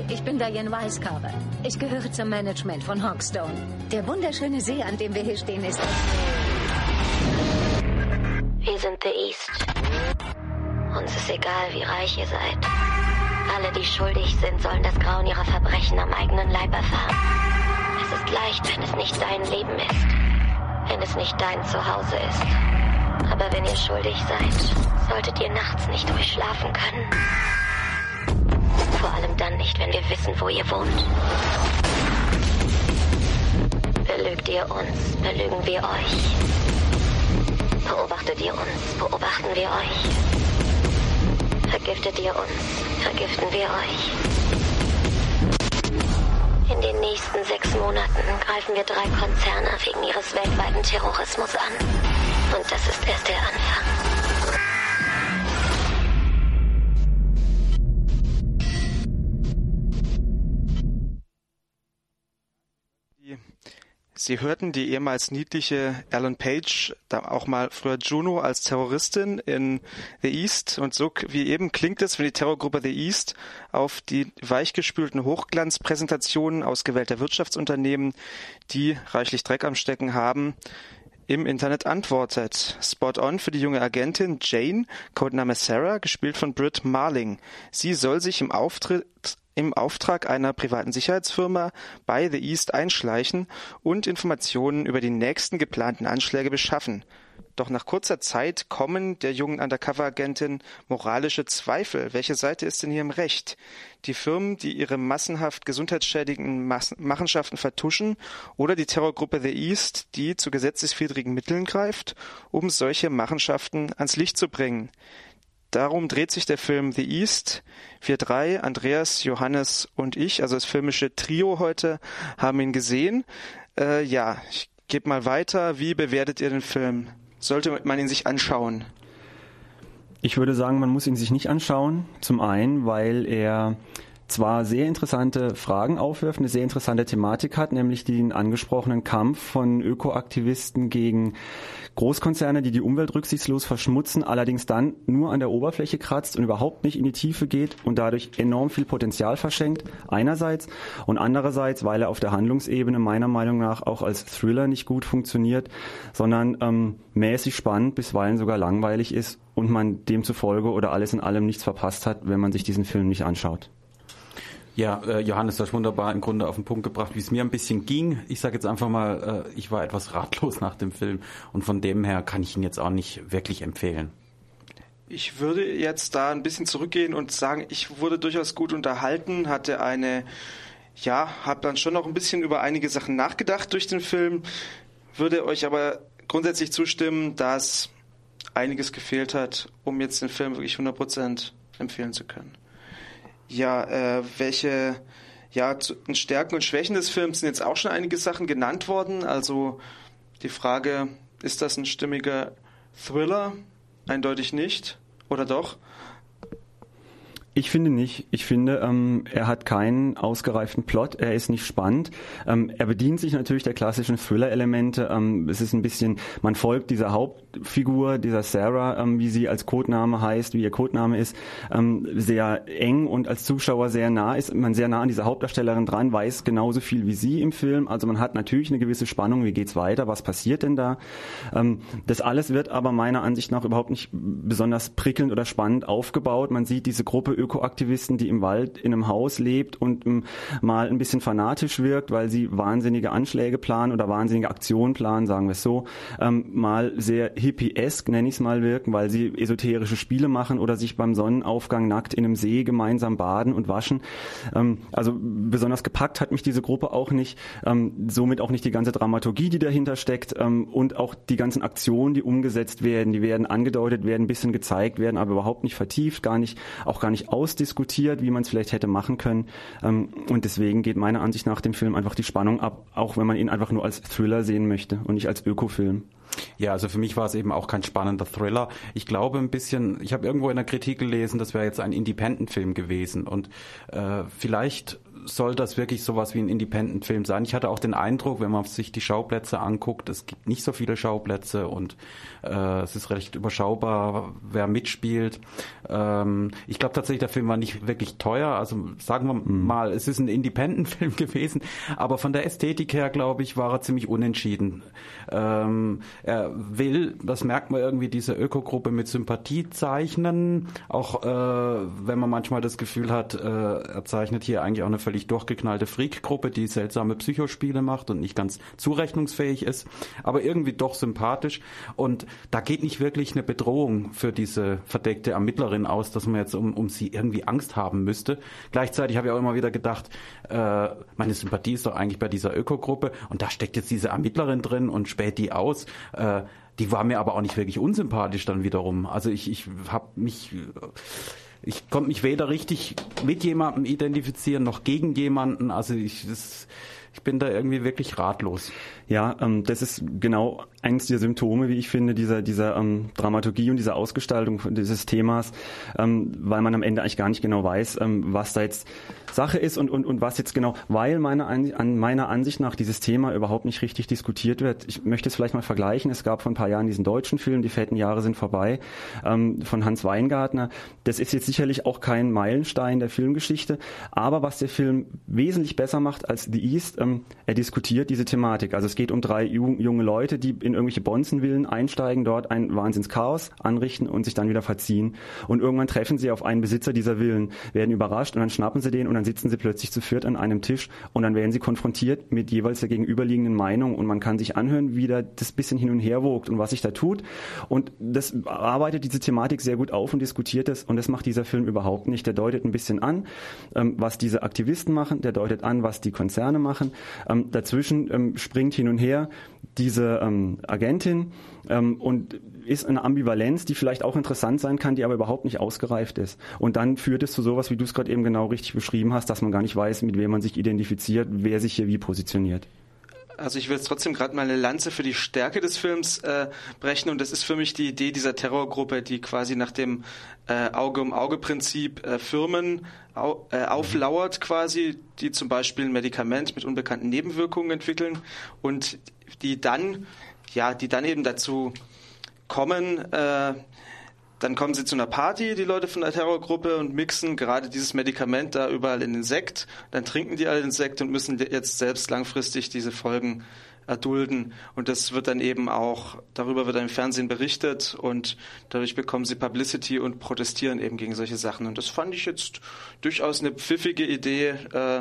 Ich bin Diane Weiscarver. Ich gehöre zum Management von Hawkstone. Der wunderschöne See, an dem wir hier stehen, ist... Wir sind The East. Uns ist egal, wie reich ihr seid. Alle, die schuldig sind, sollen das Grauen ihrer Verbrechen am eigenen Leib erfahren. Es ist leicht, wenn es nicht dein Leben ist. Wenn es nicht dein Zuhause ist. Aber wenn ihr schuldig seid, solltet ihr nachts nicht ruhig schlafen können. Vor allem dann nicht, wenn wir wissen, wo ihr wohnt. Belügt ihr uns, belügen wir euch. Beobachtet ihr uns, beobachten wir euch. Vergiftet ihr uns, vergiften wir euch. In den nächsten 6 Monaten greifen wir 3 Konzerne wegen ihres weltweiten Terrorismus an. Und das ist erst der Anfang. Sie hörten die ehemals niedliche Ellen Page, da auch mal früher Juno, als Terroristin in The East. Und so wie eben klingt es, wenn die Terrorgruppe The East auf die weichgespülten Hochglanzpräsentationen ausgewählter Wirtschaftsunternehmen, die reichlich Dreck am Stecken haben, im Internet antwortet. Spot on für die junge Agentin Jane, Codename Sarah, gespielt von Britt Marling. Sie soll sich im Auftrag einer privaten Sicherheitsfirma bei The East einschleichen und Informationen über die nächsten geplanten Anschläge beschaffen. Doch nach kurzer Zeit kommen der jungen Undercover-Agentin moralische Zweifel. Welche Seite ist denn hier im Recht? Die Firmen, die ihre massenhaft gesundheitsschädigenden Machenschaften vertuschen, oder die Terrorgruppe The East, die zu gesetzeswidrigen Mitteln greift, um solche Machenschaften ans Licht zu bringen? Darum dreht sich der Film The East. Wir 3, Andreas, Johannes und ich, also das filmische Trio heute, haben ihn gesehen. Ich gebe mal weiter. Wie bewertet ihr den Film? Sollte man ihn sich anschauen? Ich würde sagen, man muss ihn sich nicht anschauen. Zum einen, weil er zwar sehr interessante Fragen aufwirft, eine sehr interessante Thematik hat, nämlich den angesprochenen Kampf von Ökoaktivisten gegen Großkonzerne, die die Umwelt rücksichtslos verschmutzen, allerdings dann nur an der Oberfläche kratzt und überhaupt nicht in die Tiefe geht und dadurch enorm viel Potenzial verschenkt, einerseits, und andererseits, weil er auf der Handlungsebene meiner Meinung nach auch als Thriller nicht gut funktioniert, sondern mäßig spannend, bisweilen sogar langweilig ist und man demzufolge oder alles in allem nichts verpasst hat, wenn man sich diesen Film nicht anschaut. Ja, Johannes, du hast wunderbar im Grunde auf den Punkt gebracht, wie es mir ein bisschen ging. Ich sage jetzt einfach mal, ich war etwas ratlos nach dem Film und von dem her kann ich ihn jetzt auch nicht wirklich empfehlen. Ich würde jetzt da ein bisschen zurückgehen und sagen, ich wurde durchaus gut unterhalten, habe dann schon noch ein bisschen über einige Sachen nachgedacht durch den Film, würde euch aber grundsätzlich zustimmen, dass einiges gefehlt hat, um jetzt den Film wirklich 100% empfehlen zu können. Welche Stärken und Schwächen des Films sind jetzt auch schon einige Sachen genannt worden. Also die Frage, ist das ein stimmiger Thriller? Eindeutig nicht. Oder doch? Ich finde nicht. Ich finde, er hat keinen ausgereiften Plot, er ist nicht spannend. Er bedient sich natürlich der klassischen Thriller-Elemente. Es ist ein bisschen, man folgt dieser Hauptfigur, dieser Sarah, wie sie als Codename heißt, wie ihr Codename ist, sehr eng und als Zuschauer sehr nah ist, man sehr nah an dieser Hauptdarstellerin dran, weiß genauso viel wie sie im Film. Also man hat natürlich eine gewisse Spannung, wie geht's weiter, was passiert denn da? Das alles wird aber meiner Ansicht nach überhaupt nicht besonders prickelnd oder spannend aufgebaut. Man sieht diese Gruppe Ökoaktivisten, die im Wald in einem Haus lebt und mal ein bisschen fanatisch wirkt, weil sie wahnsinnige Anschläge planen oder wahnsinnige Aktionen planen, sagen wir es so, mal sehr hippiesk, nenne ich es mal, wirken, weil sie esoterische Spiele machen oder sich beim Sonnenaufgang nackt in einem See gemeinsam baden und waschen. Also besonders gepackt hat mich diese Gruppe auch nicht, somit auch nicht die ganze Dramaturgie, die dahinter steckt, und auch die ganzen Aktionen, die umgesetzt werden, die werden angedeutet, werden ein bisschen gezeigt, werden aber überhaupt nicht vertieft, gar nicht ausdiskutiert, wie man es vielleicht hätte machen können. Und deswegen geht meiner Ansicht nach dem Film einfach die Spannung ab, auch wenn man ihn einfach nur als Thriller sehen möchte und nicht als Ökofilm. Ja, also für mich war es eben auch kein spannender Thriller. Ich glaube ein bisschen, ich habe irgendwo in der Kritik gelesen, das wäre jetzt ein Independent-Film gewesen und vielleicht soll das wirklich sowas wie ein Independent-Film sein. Ich hatte auch den Eindruck, wenn man sich die Schauplätze anguckt, es gibt nicht so viele Schauplätze und es ist recht überschaubar, wer mitspielt. Ich glaube tatsächlich, der Film war nicht wirklich teuer. Also sagen wir mal, es ist ein Independent-Film gewesen, aber von der Ästhetik her, glaube ich, war er ziemlich unentschieden. Er will, das merkt man irgendwie, diese Ökogruppe mit Sympathie zeichnen, auch wenn man manchmal das Gefühl hat, er zeichnet hier eigentlich auch eine völlig durchgeknallte Freak-Gruppe, die seltsame Psychospiele macht und nicht ganz zurechnungsfähig ist, aber irgendwie doch sympathisch. Und da geht nicht wirklich eine Bedrohung für diese verdeckte Ermittlerin aus, dass man jetzt um sie irgendwie Angst haben müsste. Gleichzeitig habe ich auch immer wieder gedacht, meine Sympathie ist doch eigentlich bei dieser Ökogruppe und da steckt jetzt diese Ermittlerin drin und späht die aus. Die war mir aber auch nicht wirklich unsympathisch dann wiederum. Also ich konnte mich weder richtig mit jemandem identifizieren, noch gegen jemanden. Also ich bin da irgendwie wirklich ratlos. Ja, das ist genau eines der Symptome, wie ich finde, dieser Dramaturgie und dieser Ausgestaltung dieses Themas, weil man am Ende eigentlich gar nicht genau weiß, was da jetzt Sache ist und was jetzt genau, weil meiner Ansicht nach dieses Thema überhaupt nicht richtig diskutiert wird. Ich möchte es vielleicht mal vergleichen. Es gab vor ein paar Jahren diesen deutschen Film, Die fetten Jahre sind vorbei, von Hans Weingartner. Das ist jetzt sicherlich auch kein Meilenstein der Filmgeschichte, aber was der Film wesentlich besser macht als The East, er diskutiert diese Thematik. Also es geht um 3 junge Leute, die in irgendwelche Bonzenvillen einsteigen, dort ein Wahnsinnschaos anrichten und sich dann wieder verziehen. Und irgendwann treffen sie auf einen Besitzer dieser Villen, werden überrascht und dann schnappen sie den und dann sitzen sie plötzlich zu viert an einem Tisch und dann werden sie konfrontiert mit jeweils der gegenüberliegenden Meinung und man kann sich anhören, wie da das bisschen hin und her wogt und was sich da tut. Und das arbeitet diese Thematik sehr gut auf und diskutiert es und das macht dieser Film überhaupt nicht. Der deutet ein bisschen an, was diese Aktivisten machen, der deutet an, was die Konzerne machen. Dazwischen springt hin und her diese Agentin und ist eine Ambivalenz, die vielleicht auch interessant sein kann, die aber überhaupt nicht ausgereift ist. Und dann führt es zu sowas, wie du es gerade eben genau richtig beschrieben hast, dass man gar nicht weiß, mit wem man sich identifiziert, wer sich hier wie positioniert. Also ich will jetzt trotzdem gerade mal eine Lanze für die Stärke des Films brechen und das ist für mich die Idee dieser Terrorgruppe, die quasi nach dem Auge-um-Auge-Prinzip Firmen auflauert quasi, die zum Beispiel ein Medikament mit unbekannten Nebenwirkungen entwickeln und die dann eben dazu kommen, dann kommen sie zu einer Party, die Leute von der Terrorgruppe, und mixen gerade dieses Medikament da überall in den Sekt. Dann trinken die alle den Sekt und müssen jetzt selbst langfristig diese Folgen erdulden. Und das wird dann eben auch, darüber wird dann im Fernsehen berichtet und dadurch bekommen sie Publicity und protestieren eben gegen solche Sachen. Und das fand ich jetzt durchaus eine pfiffige Idee.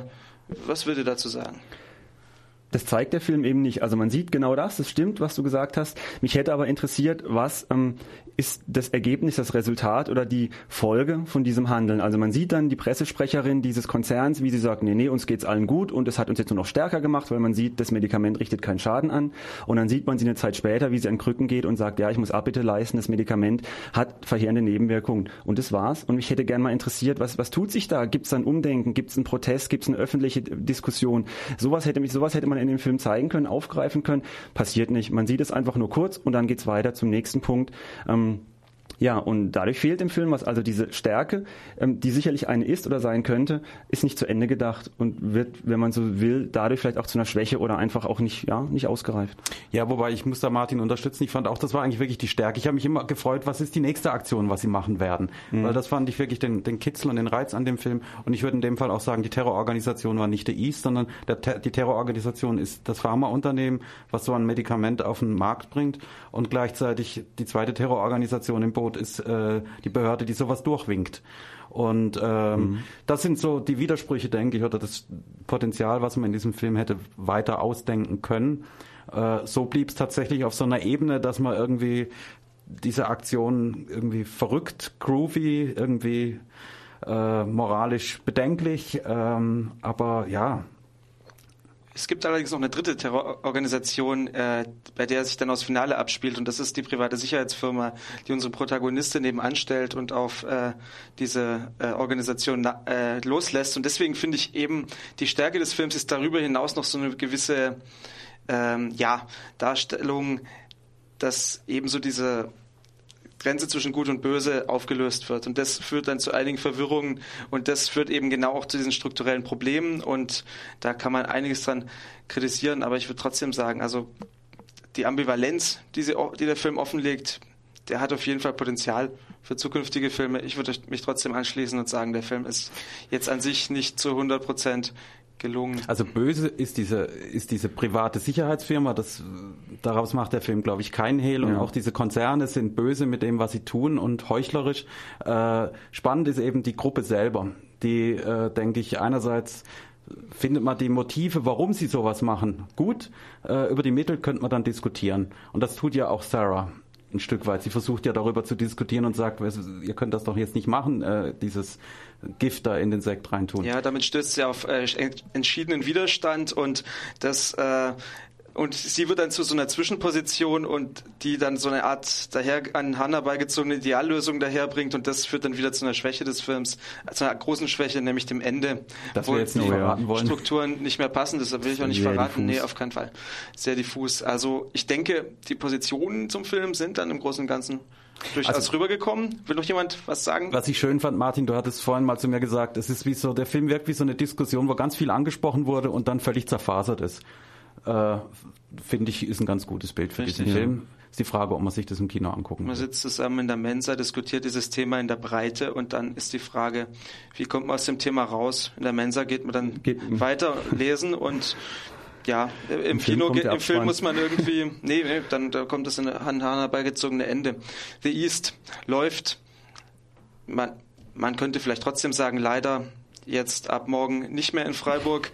Was würdet ihr dazu sagen? Das zeigt der Film eben nicht. Also man sieht genau das stimmt, was du gesagt hast. Mich hätte aber interessiert, was ist das Ergebnis, das Resultat oder die Folge von diesem Handeln. Also man sieht dann die Pressesprecherin dieses Konzerns, wie sie sagt, nee, uns geht's allen gut und es hat uns jetzt nur noch stärker gemacht, weil man sieht, das Medikament richtet keinen Schaden an. Und dann sieht man sie eine Zeit später, wie sie an Krücken geht und sagt, ja, ich muss Abbitte leisten, das Medikament hat verheerende Nebenwirkungen. Und das war's. Und mich hätte gerne mal interessiert, was tut sich da? Gibt's da ein Umdenken? Gibt's einen Protest? Gibt's eine öffentliche Diskussion? Sowas hätte man in dem Film zeigen können, aufgreifen können. Passiert nicht. Man sieht es einfach nur kurz und dann geht's weiter zum nächsten Punkt. Ja, und dadurch fehlt im Film was. Also diese Stärke, die sicherlich eine ist oder sein könnte, ist nicht zu Ende gedacht und wird, wenn man so will, dadurch vielleicht auch zu einer Schwäche oder einfach auch nicht ausgereift. Ja, wobei ich muss da Martin unterstützen. Ich fand auch, das war eigentlich wirklich die Stärke. Ich habe mich immer gefreut, was ist die nächste Aktion, was sie machen werden. Weil das fand ich wirklich den Kitzel und den Reiz an dem Film. Und ich würde in dem Fall auch sagen, die Terrororganisation war nicht der East, sondern die Terrororganisation ist das Pharmaunternehmen, was so ein Medikament auf den Markt bringt. Und gleichzeitig die zweite Terrororganisation im Boot ist die Behörde, die sowas durchwinkt. Und das sind so die Widersprüche, denke ich, oder das Potenzial, was man in diesem Film hätte weiter ausdenken können. So blieb es tatsächlich auf so einer Ebene, dass man irgendwie diese Aktion irgendwie verrückt, groovy, irgendwie moralisch bedenklich, aber ja. Es gibt allerdings noch eine dritte Terrororganisation, bei der sich dann das Finale abspielt, und das ist die private Sicherheitsfirma, die unsere Protagonistin eben anstellt und auf diese Organisation loslässt. Und deswegen finde ich eben, die Stärke des Films ist darüber hinaus noch so eine gewisse Darstellung, dass eben so diese Grenze zwischen Gut und Böse aufgelöst wird. Und das führt dann zu einigen Verwirrungen und das führt eben genau auch zu diesen strukturellen Problemen und da kann man einiges dran kritisieren, aber ich würde trotzdem sagen, also die Ambivalenz, die der Film offenlegt, der hat auf jeden Fall Potenzial für zukünftige Filme. Ich würde mich trotzdem anschließen und sagen, der Film ist jetzt an sich nicht zu 100% gelungen. Also böse ist diese private Sicherheitsfirma, daraus macht der Film, glaube ich, keinen Hehl. Und auch diese Konzerne sind böse mit dem, was sie tun und heuchlerisch. Spannend ist eben die Gruppe selber, die, denke ich, einerseits findet man die Motive, warum sie sowas machen, gut. Über die Mittel könnte man dann diskutieren. Und das tut ja auch Sarah ein Stück weit. Sie versucht ja darüber zu diskutieren und sagt, ihr könnt das doch jetzt nicht machen, dieses Gift da in den Sekt reintun. Ja, damit stößt sie auf entschiedenen Widerstand und und sie wird dann zu so einer Zwischenposition und die dann so eine Art an Hannah beigezogene Ideallösung daherbringt und das führt dann wieder zu einer Schwäche des Films, zu einer großen Schwäche, nämlich dem Ende, das wir jetzt nicht verraten wollen. Strukturen nicht mehr passen, deshalb will ich auch nicht verraten. Nee, auf keinen Fall. Sehr diffus. Also ich denke, die Positionen zum Film sind dann im Großen und Ganzen durchaus rübergekommen. Will noch jemand was sagen? Was ich schön fand, Martin, du hattest vorhin mal zu mir gesagt, es ist der Film wirkt wie so eine Diskussion, wo ganz viel angesprochen wurde und dann völlig zerfasert ist. Finde ich, ist ein ganz gutes Bild für diesen Film. Ist die Frage, ob man sich das im Kino angucken will. Man sitzt zusammen in der Mensa, diskutiert dieses Thema in der Breite und dann ist die Frage, wie kommt man aus dem Thema raus? In der Mensa geht man dann weiter lesen und ja, im Film muss man irgendwie, da kommt das an Hannah beigezogene Ende. The East läuft, man könnte vielleicht trotzdem sagen, leider jetzt ab morgen nicht mehr in Freiburg